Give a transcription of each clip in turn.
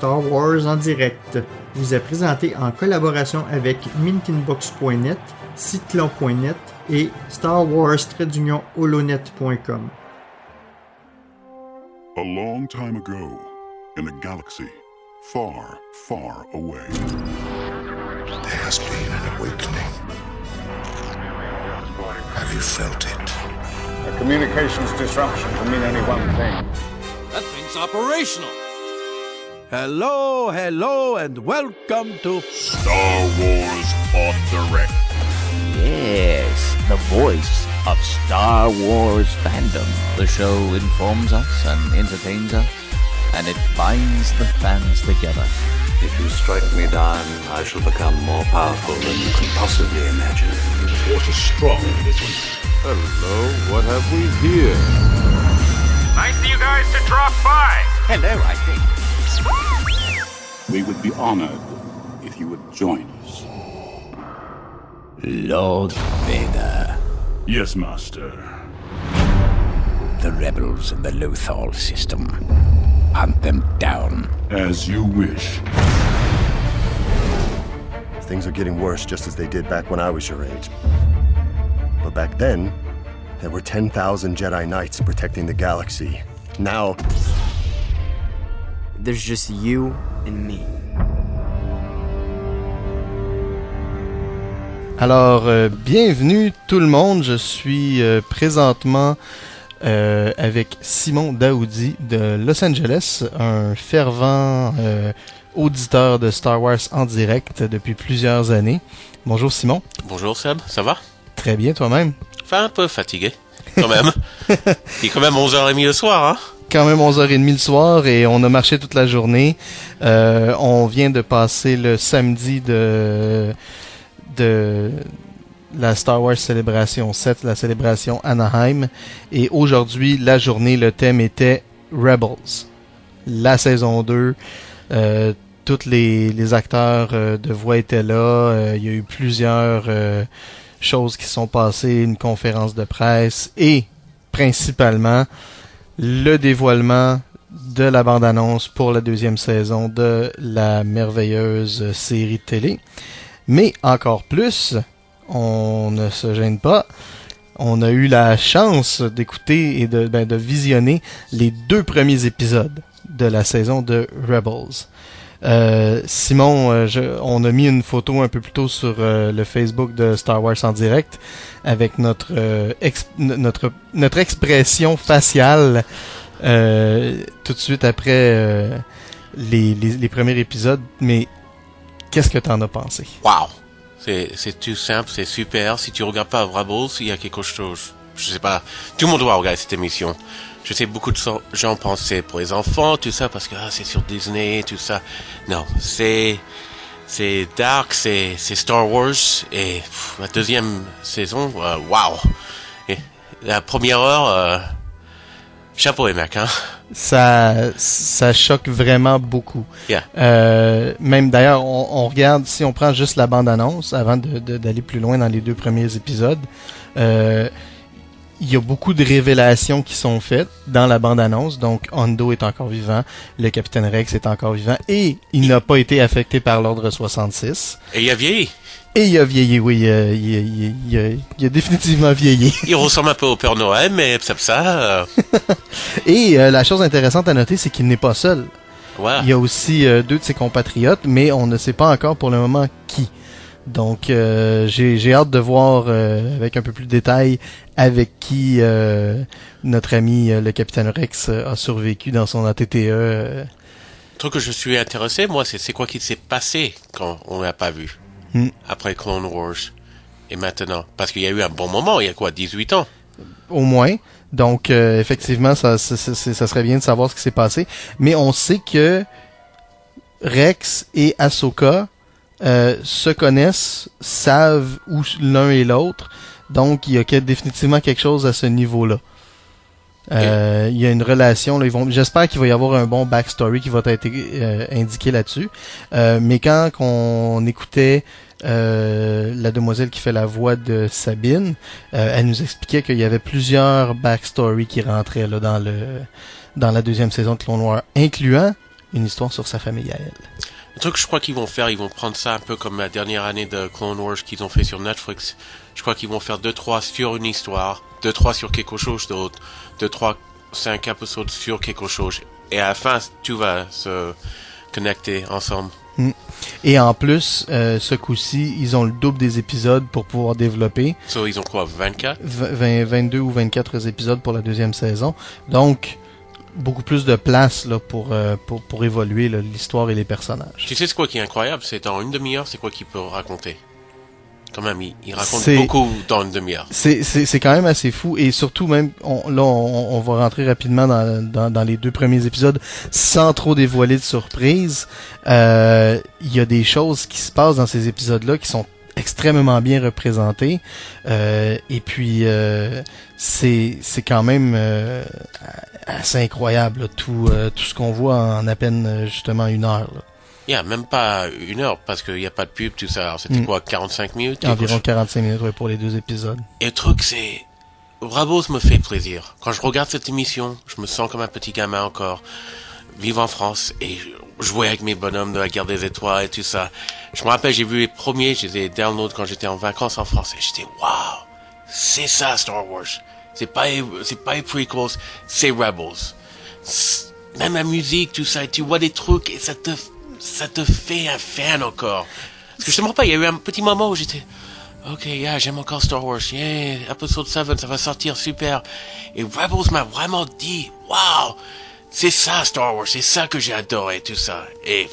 Star Wars en direct vous est présenté en collaboration avec minkinbox.net, cyclon.net et Star Wars-holonet.com. A long time ago, in a galaxy far, far away, there has been an awakening. Have you felt it? A communications disruption can mean only one thing. That thing's operational. Hello, and welcome to Star Wars on Direct. Yes, the voice of Star Wars fandom. The show informs us and entertains us, and it binds the fans together. If you strike me down, I shall become more powerful than you can possibly imagine. The force is strong in this one. Hello, what have we here? Nice of you guys to drop by. Hello, I think. We would be honored if you would join us. Lord Vader. Yes, Master. The rebels in the Lothal system. Hunt them down. As you wish. Things are getting worse just as they did back when I was your age. But back then, there were 10,000 Jedi Knights protecting the galaxy. Now, there's just you and me. Alors, bienvenue tout le monde. Je suis présentement avec Simon Daoudi de Los Angeles, un fervent auditeur de Star Wars en direct depuis plusieurs années. Bonjour Simon. Bonjour Seb, ça va? Très bien, toi-même? Enfin, un peu fatigué, quand même. Il est quand même 11h30 le soir, hein? Quand même 11h30 le soir et on a marché toute la journée. On vient de passer le samedi de la Star Wars Célébration 7, la célébration Anaheim. Et aujourd'hui, la journée, le thème était Rebels. La saison 2. Tous les acteurs de voix étaient là. Il y a eu plusieurs choses qui sont passées, une conférence de presse et principalement le dévoilement de la bande-annonce pour la deuxième saison de la merveilleuse série de télé. Mais encore plus, on ne se gêne pas. On a eu la chance d'écouter et de visionner les 2 premiers épisodes de la saison de Rebels. Simon, on a mis une photo un peu plus tôt sur le Facebook de Star Wars en direct avec notre expression faciale tout de suite après les premiers épisodes. Mais qu'est-ce que t'en as pensé? Wow! C'est tout simple, c'est super. Si tu regardes pas Rebels, il y a quelque chose. Je sais pas. Tout le monde doit regarder cette émission. Je sais beaucoup de gens pensaient pour les enfants, tout ça, parce que c'est sur Disney, tout ça. Non, c'est dark, c'est Star Wars, et la deuxième saison, wow. Et la première heure, chapeau les mecs, hein. Ça choque vraiment beaucoup. Yeah. Même d'ailleurs, on regarde, si on prend juste la bande-annonce, avant d'aller plus loin dans les 2 premiers épisodes, il y a beaucoup de révélations qui sont faites dans la bande-annonce. Donc, Hondo est encore vivant, le Capitaine Rex est encore vivant, et il n'a pas été affecté par l'Ordre 66. Et il a vieilli. Et il a vieilli, oui. Il a définitivement vieilli. Il ressemble un peu au Père Noël, mais ça... Et la chose intéressante à noter, c'est qu'il n'est pas seul. Ouais. Il y a aussi 2 de ses compatriotes, mais on ne sait pas encore pour le moment qui. Donc, j'ai hâte de voir avec un peu plus de détails avec qui notre ami le Capitaine Rex a survécu dans son ATTE. Le truc que je suis intéressé, moi, c'est quoi qui s'est passé quand on l'a pas vu après Clone Wars et maintenant? Parce qu'il y a eu un bon moment, il y a quoi, 18 ans? Au moins. Donc, effectivement, ça serait bien de savoir ce qui s'est passé. Mais on sait que Rex et Ahsoka se connaissent, savent où l'un et l'autre, donc il y a définitivement quelque chose à ce niveau-là. Il y a une relation, là, j'espère qu'il va y avoir un bon backstory qui va être indiqué là-dessus. Mais quand on écoutait la demoiselle qui fait la voix de Sabine, elle nous expliquait qu'il y avait plusieurs backstories qui rentraient là dans la deuxième saison de Clone Wars, incluant une histoire sur sa famille à elle. Le truc que je crois qu'ils vont faire, ils vont prendre ça un peu comme la dernière année de Clone Wars qu'ils ont fait sur Netflix. Je crois qu'ils vont faire 2-3 sur une histoire, 2-3 sur quelque chose d'autre, 2-3, 5 épisodes sur quelque chose. Et à la fin, tout va se connecter ensemble. Et en plus, ce coup-ci, ils ont le double des épisodes pour pouvoir développer. So, ils ont quoi, 24? 22 ou 24 épisodes pour la deuxième saison. Donc, beaucoup plus de place là pour évoluer là, l'histoire et les personnages. Tu sais ce quoi qui est incroyable, c'est dans une demi-heure, c'est quoi qu'il peut raconter. Quand même, il raconte beaucoup dans une demi-heure. C'est quand même assez fou et surtout même on va rentrer rapidement dans les 2 premiers épisodes sans trop dévoiler de surprise. Il y a des choses qui se passent dans ces épisodes-là qui sont extrêmement bien représentées et puis c'est quand même assez incroyable là, tout ce qu'on voit en à peine justement 1 heure. Là. Même pas 1 heure, parce qu'il n'y a pas de pub, tout ça. Alors, c'était quoi, 45 minutes? Environ 45 minutes, oui, pour les 2 épisodes. Et le truc, c'est... Rebels me fait plaisir. Quand je regarde cette émission, je me sens comme un petit gamin encore, vivant en France, et jouer avec mes bonhommes de la Guerre des Étoiles et tout ça. Je me rappelle, j'ai vu les premiers, je les ai download quand j'étais en vacances en France, et j'étais, waouh! C'est ça, Star Wars! C'est pas les prequels, c'est Rebels. Même la musique, tout ça, et tu vois des trucs, et ça te fait un fan encore. Parce que je te rappelle, il y a eu un petit moment où j'étais, ok, j'aime encore Star Wars, episode 7, ça va sortir, super. Et Rebels m'a vraiment dit, wow, c'est ça Star Wars, c'est ça que j'ai adoré, tout ça. Et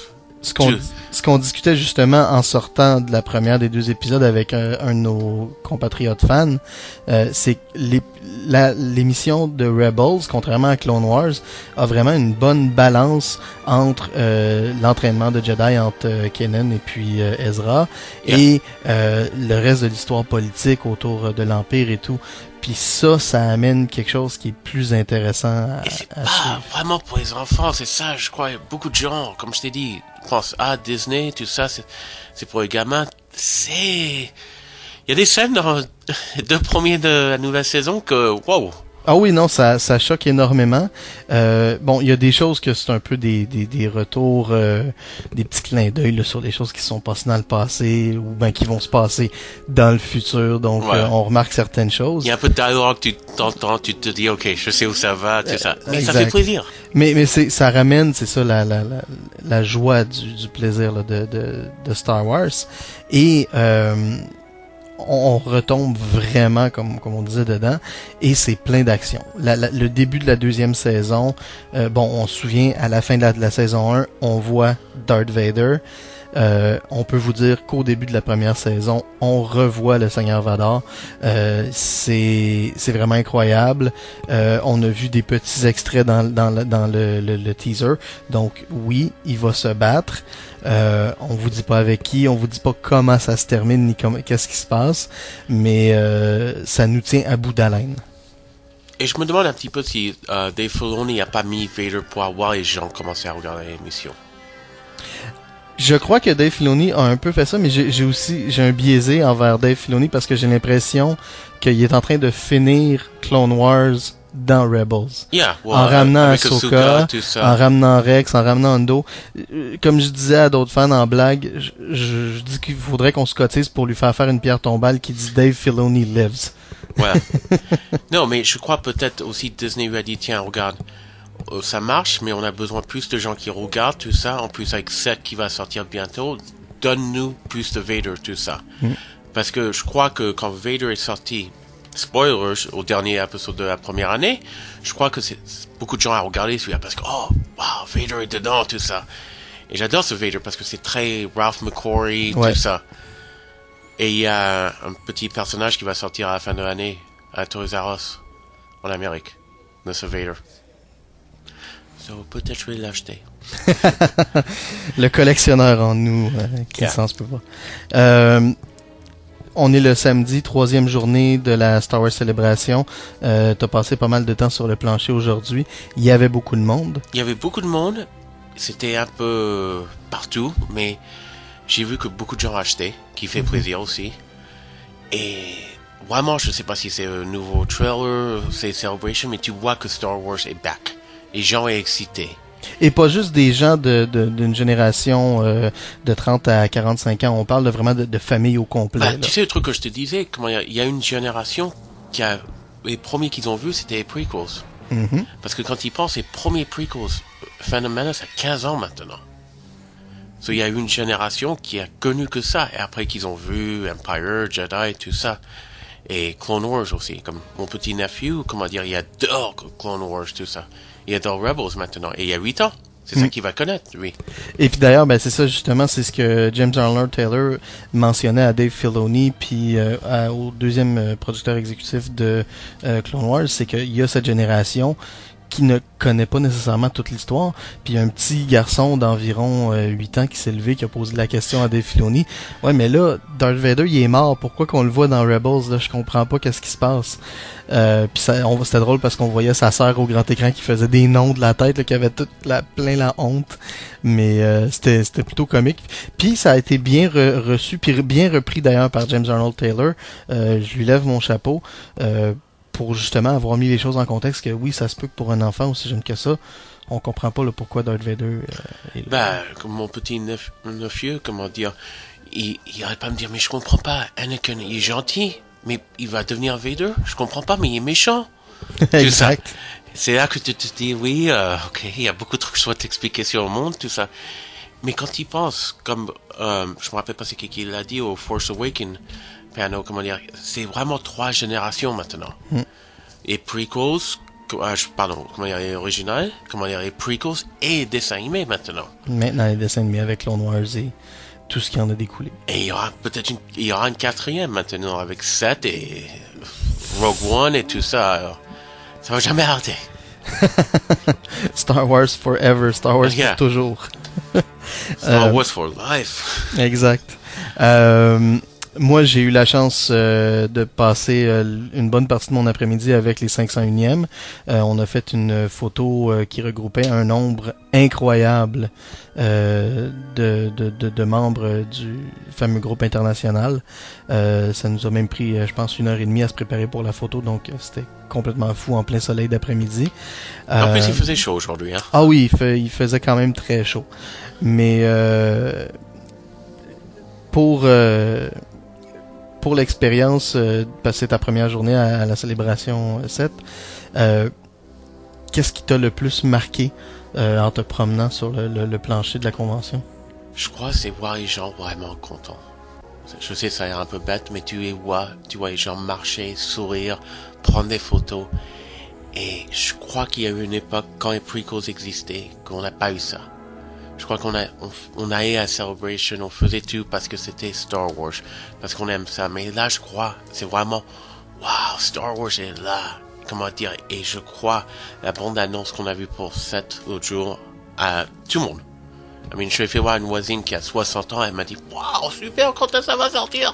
ce qu'on discutait justement en sortant de la première des 2 épisodes avec un de nos compatriotes fans, c'est que l'émission de Rebels, contrairement à Clone Wars, a vraiment une bonne balance entre l'entraînement de Jedi entre Kanan et puis Ezra et le reste de l'histoire politique autour de l'Empire et tout. Puis ça amène quelque chose qui est plus intéressant à suivre. Vraiment pour les enfants, c'est ça, je crois. Beaucoup de gens, comme je t'ai dit, pensent Disney, tout ça, c'est pour les gamins. Il y a des scènes dans les 2 premiers de la nouvelle saison que, wow! Ah oui, non, ça choque énormément. Bon, il y a des choses que c'est un peu des retours, des petits clins d'œil là, sur des choses qui sont passées dans le passé ou ben qui vont se passer dans le futur. Donc, on remarque certaines choses. Il y a un peu de dialogue, tu t'entends, tu te dis, ok, je sais où ça va, tout ça. Mais exact. Ça fait plaisir. Mais ça ramène, c'est ça, la joie du plaisir là, de Star Wars. Et on retombe vraiment, comme on disait dedans, et c'est plein d'action. Le début de la 2e saison, on se souvient, à la fin de la saison 1, on voit Darth Vader. On peut vous dire qu'au début de la première saison, on revoit le Seigneur Vador. C'est vraiment incroyable. On a vu des petits extraits dans le teaser. Donc oui, il va se battre. On vous dit pas avec qui, on vous dit pas comment ça se termine ni qu'est-ce qui se passe, mais ça nous tient à bout d'haleine. Et je me demande un petit peu si Dave Filoni a pas mis Vader pour avoir les gens commencer à regarder l'émission. Je crois que Dave Filoni a un peu fait ça, mais j'ai un biaisé envers Dave Filoni parce que j'ai l'impression qu'il est en train de finir Clone Wars dans Rebels. En ramenant Ahsoka, en ramenant Rex, en ramenant Hondo. Comme je disais à d'autres fans en blague, je dis qu'il faudrait qu'on se cotise pour lui faire une pierre tombale qui dit Dave Filoni lives. Ouais. Non, mais je crois peut-être aussi Disney lui a dit, tiens, regarde, ça marche, mais on a besoin plus de gens qui regardent tout ça. En plus, avec Seth qui va sortir bientôt, donne-nous plus de Vader, tout ça. Parce que je crois que quand Vader est sorti, spoilers, au dernier épisode de la première année, je crois que c'est beaucoup de gens à regarder celui-là parce que, oh, wow, Vader est dedans, tout ça. Et j'adore ce Vader parce que c'est très Ralph McQuarrie, tout ça. Et il y a un petit personnage qui va sortir à la fin de l'année à Toys R Us en Amérique, de ce Vader. So, peut-être je vais l'acheter. Le collectionneur en nous, qui ne s'en peut pas. On est le samedi, 3e journée de la Star Wars Célébration. T'as passé pas mal de temps sur le plancher aujourd'hui. Il y avait beaucoup de monde. Il y avait beaucoup de monde. C'était un peu partout, mais j'ai vu que beaucoup de gens achetaient, qui fait plaisir aussi. Et vraiment, je sais pas si c'est un nouveau trailer, c'est Celebration, mais tu vois que Star Wars est back. Les gens sont excités. Et pas juste des gens d'une génération de 30 à 45 ans. On parle vraiment de famille au complet. Tu sais le truc que je te disais, il y a une génération qui a... Les premiers qu'ils ont vus, c'était les prequels. Mm-hmm. Parce que quand ils pensent, les premiers prequels, Phantom Menace a 15 ans maintenant. So, il y a eu une génération qui a connu que ça. Et après qu'ils ont vu Empire, Jedi, tout ça. Et Clone Wars aussi. Comme mon petit nephew, il adore Clone Wars, tout ça. Il adore Rebels maintenant. Et il y a 8 ans. C'est ça qu'il va connaître, lui. Et puis d'ailleurs, c'est ça justement, c'est ce que James Arnold Taylor mentionnait à Dave Filoni, puis au deuxième producteur exécutif de Clone Wars, c'est qu'il y a cette génération qui ne connaît pas nécessairement toute l'histoire, puis il y a un petit garçon d'environ 8 ans qui s'est levé, qui a posé la question à Dave Filoni. Ouais, mais là, Darth Vader, il est mort, pourquoi qu'on le voit dans Rebels, là, je comprends pas qu'est-ce qui se passe. Puis c'était drôle parce qu'on voyait sa sœur au grand écran qui faisait des noms de la tête, là, qui avait plein la honte, mais c'était plutôt comique. Puis ça a été bien reçu, puis bien repris d'ailleurs par James Arnold Taylor. Je lui lève mon chapeau, pour justement avoir mis les choses en contexte, que oui, ça se peut que pour un enfant aussi jeune que ça, on comprend pas pourquoi Darth Vader est là. Comme mon petit nephew, il arrête pas de me dire, mais je comprends pas, Anakin, il est gentil, mais il va devenir Vader, je comprends pas, mais il est méchant. Exact. C'est là que tu te dis, oui, ok, il y a beaucoup de trucs que je dois t'expliquer sur le monde, tout ça. Mais quand il pense, comme, je me rappelle pas c'est qui l'a dit au Force Awakens, c'est vraiment 3 générations maintenant. Et prequels, les originales, les prequels et dessins animés maintenant. Maintenant, les dessins animés avec Clone Wars et tout ce qui en a découlé. Et il y aura une 4e maintenant avec 7 et Rogue One et tout ça. Alors, ça va jamais arrêter. Star Wars forever, Star Wars pour toujours. Star Wars for life. Exact. Moi, j'ai eu la chance de passer une bonne partie de mon après-midi avec les 501e. On a fait une photo qui regroupait un nombre incroyable de membres du fameux groupe international. Ça nous a même pris, je pense, 1h30 à se préparer pour la photo, donc c'était complètement fou en plein soleil d'après-midi. En plus, il faisait chaud aujourd'hui. Hein? Ah oui, il faisait quand même très chaud. Mais pour l'expérience, passer ta première journée à la célébration 7, qu'est-ce qui t'a le plus marqué en te promenant sur le plancher de la convention? Je crois que c'est voir les gens vraiment contents. Je sais, ça a l'air un peu bête, mais tu vois les gens marcher, sourire, prendre des photos. Et je crois qu'il y a eu une époque, quand les prequels existaient, qu'on n'a pas eu ça. Je crois qu'on allait à Celebration, on faisait tout parce que c'était Star Wars, parce qu'on aime ça. Mais là, je crois, c'est vraiment, wow, Star Wars est là. Et je crois, la bande-annonce qu'on a vue pour 7 l'autre jour, à tout le monde. Je suis fait voir une voisine qui a 60 ans, elle m'a dit, wow, super, quand ça va sortir?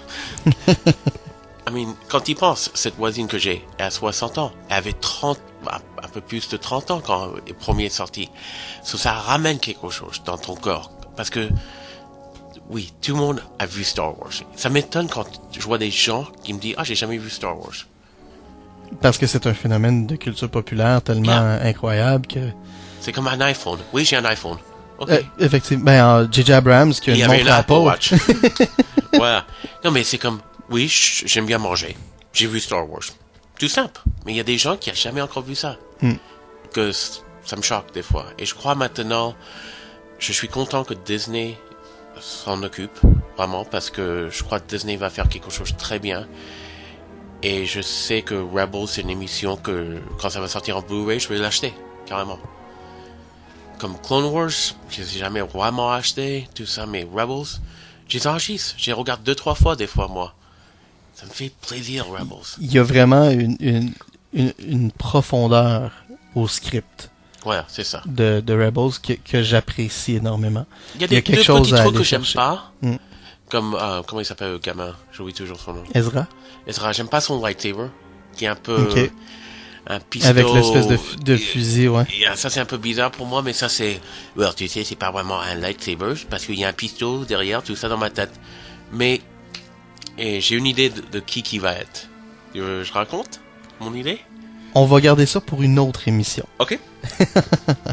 Quand il pense, cette voisine que j'ai, elle a 60 ans, elle avait un peu plus de 30 ans quand le premier est sorti. Ça ramène quelque chose dans ton corps. Parce que, oui, tout le monde a vu Star Wars. Ça m'étonne quand je vois des gens qui me disent, j'ai jamais vu Star Wars. Parce que c'est un phénomène de culture populaire tellement incroyable que... C'est comme un iPhone. Oui, j'ai un iPhone. Okay. Effectivement, J.J. Abrams qui a une montre Apple Watch. Voilà. Non, mais c'est comme, oui, j'aime bien manger. J'ai vu Star Wars. Tout simple. Mais il y a des gens qui n'ont jamais encore vu ça. Que ça me choque des fois. Et je crois maintenant, je suis content que Disney s'en occupe. Vraiment, parce que je crois que Disney va faire quelque chose de très bien. Et je sais que Rebels, c'est une émission que, quand ça va sortir en Blu-ray, je vais l'acheter. Carrément. Comme Clone Wars, je les ai jamais vraiment acheté, tout ça, mais Rebels, je les enregistre. Je les regarde 2-3 fois, des fois, moi. Ça me fait plaisir, Rebels. Il y a vraiment une profondeur au script. Ouais, c'est ça. De Rebels que j'apprécie énormément. Il y a quelque chose petits trucs que j'aime pas. Comme, comment il s'appelle le gamin? J'oublie toujours son nom. Ezra, j'aime pas son lightsaber, qui est un peu... un pistolet. Avec l'espèce de fusil, ouais. Ça, c'est un peu bizarre pour moi, mais ça, c'est... Alors, tu sais, c'est pas vraiment un lightsaber, parce qu'il y a un pistolet derrière, tout ça dans ma tête. Mais, j'ai une idée de qui va être. Je raconte mon idée? On va garder ça pour une autre émission. Ok.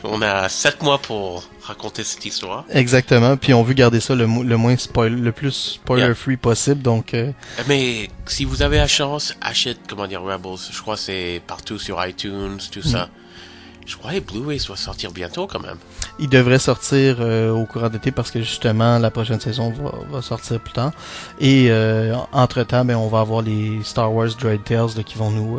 On a 7 mois pour raconter cette histoire. Exactement, puis on veut garder ça le plus spoiler-free possible, donc... Mais si vous avez la chance, achète, Rebels. Je crois que c'est partout sur iTunes, tout ça. Je crois que Blu-ray doit sortir bientôt quand même. Il devrait sortir au courant d'été parce que justement la prochaine saison va sortir plus tard. Et entre-temps, on va avoir les Star Wars Droid Tales qui vont nous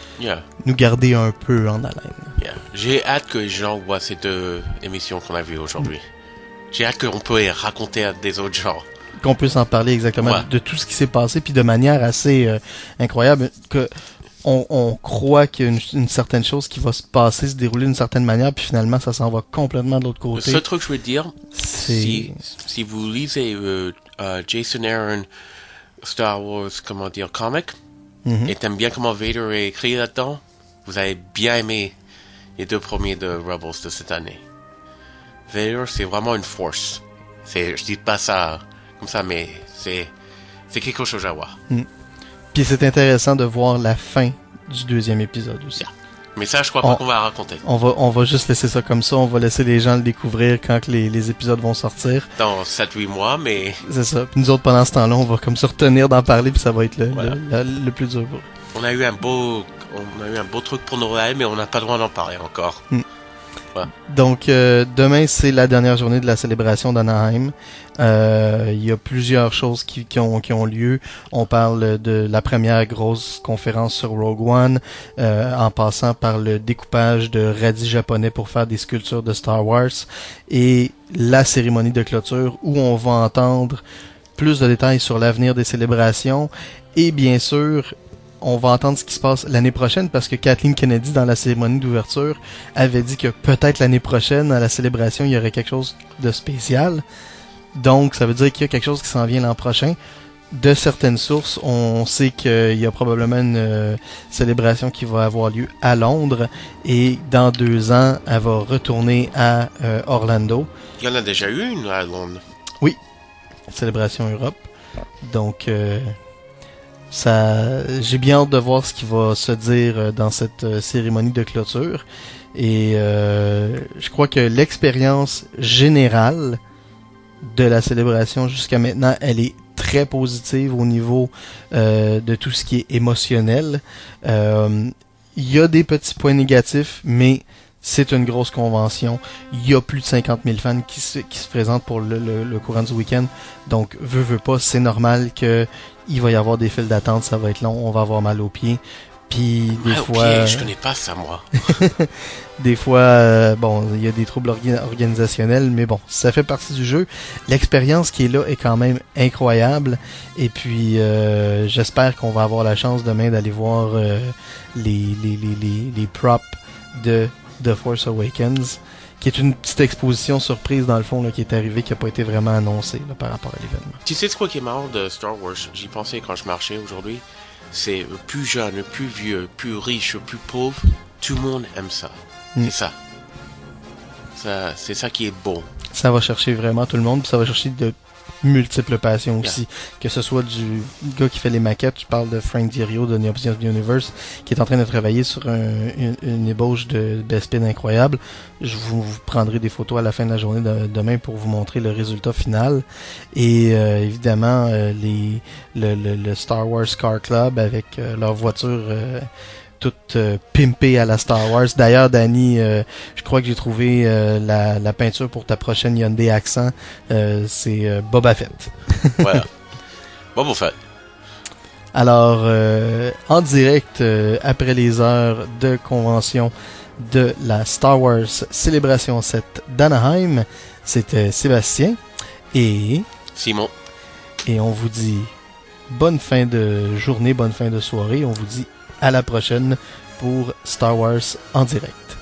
garder un peu en haleine. J'ai hâte que les gens voient ces 2 émissions qu'on a vues aujourd'hui. J'ai hâte qu'on peut les raconter à des autres gens. Qu'on puisse en parler exactement de tout ce qui s'est passé, puis de manière assez incroyable, que on croit qu'il y a une certaine chose qui va se passer, se dérouler d'une certaine manière, puis finalement ça s'en va complètement de l'autre côté. Le seul truc que je veux dire, si vous lisez Jason Aaron Star Wars comic, et t'aimes bien comment Vader est écrit là-dedans, vous allez bien aimer les 2 premiers de Rebels de cette année. Vader, c'est vraiment une force. Je dis pas ça comme ça, mais c'est quelque chose à voir. Puis c'est intéressant de voir la fin du 2e épisode aussi. Mais ça, je crois pas qu'on va raconter. On va juste laisser ça comme ça. On va laisser les gens le découvrir quand que les épisodes vont sortir. Dans 7-8 mois, mais... C'est ça. Puis nous autres, pendant ce temps-là, on va comme se retenir d'en parler, puis ça va être le plus dur. On a eu un beau truc pour Noël, mais on n'a pas le droit d'en parler encore. Donc, demain, c'est la dernière journée de la célébration d'Anaheim. Il y a plusieurs choses qui ont lieu. On parle de la première grosse conférence sur Rogue One, en passant par le découpage de radis japonais pour faire des sculptures de Star Wars, et la cérémonie de clôture où on va entendre plus de détails sur l'avenir des célébrations, et bien sûr... On va entendre ce qui se passe l'année prochaine parce que Kathleen Kennedy, dans la cérémonie d'ouverture, avait dit que peut-être l'année prochaine, à la célébration, il y aurait quelque chose de spécial. Donc, ça veut dire qu'il y a quelque chose qui s'en vient l'an prochain. De certaines sources, on sait qu'il y a probablement une célébration qui va avoir lieu à Londres et dans 2 ans, elle va retourner à Orlando. Il y en a déjà eu une à Londres. Oui, célébration Europe. Donc... j'ai bien hâte de voir ce qui va se dire dans cette cérémonie de clôture, et je crois que l'expérience générale de la célébration jusqu'à maintenant, elle est très positive au niveau de tout ce qui est émotionnel. Il y a des petits points négatifs, mais c'est une grosse convention. Il y a plus de 50 000 fans qui se présentent pour le courant du week-end. Donc, veut pas, c'est normal que il va y avoir des files d'attente, ça va être long, on va avoir mal aux pieds. Puis des fois... je connais pas ça, moi. Des fois, il y a des troubles organisationnels, mais bon, ça fait partie du jeu. L'expérience qui est là est quand même incroyable. Et puis, j'espère qu'on va avoir la chance demain d'aller voir les props de The Force Awakens, qui est une petite exposition surprise dans le fond là, qui est arrivée, qui n'a pas été vraiment annoncée là, par rapport à l'événement. Tu sais quoi qui est marrant de Star Wars? J'y pensais quand je marchais aujourd'hui. C'est plus jeune, plus vieux, plus riche, plus pauvre. Tout le monde aime ça. C'est ça. C'est ça qui est beau. Ça va chercher vraiment tout le monde, puis ça va chercher de multiples passions aussi. Que ce soit du gars qui fait les maquettes, tu parles de Frank Dirio de Neopets of the Universe, qui est en train de travailler sur une ébauche de Bespin incroyable. Je vous prendrai des photos à la fin de la journée demain pour vous montrer le résultat final. Et évidemment, le Star Wars Car Club avec leur voiture toute pimpée à la Star Wars. D'ailleurs, Danny, je crois que j'ai trouvé la peinture pour ta prochaine Hyundai Accent. C'est Boba Fett. Voilà. Boba Fett. Alors, en direct, après les heures de convention de la Star Wars Célébration 7 d'Anaheim, c'était Sébastien et... Simon. Et on vous dit bonne fin de journée, bonne fin de soirée. On vous dit à la prochaine pour Star Wars en direct.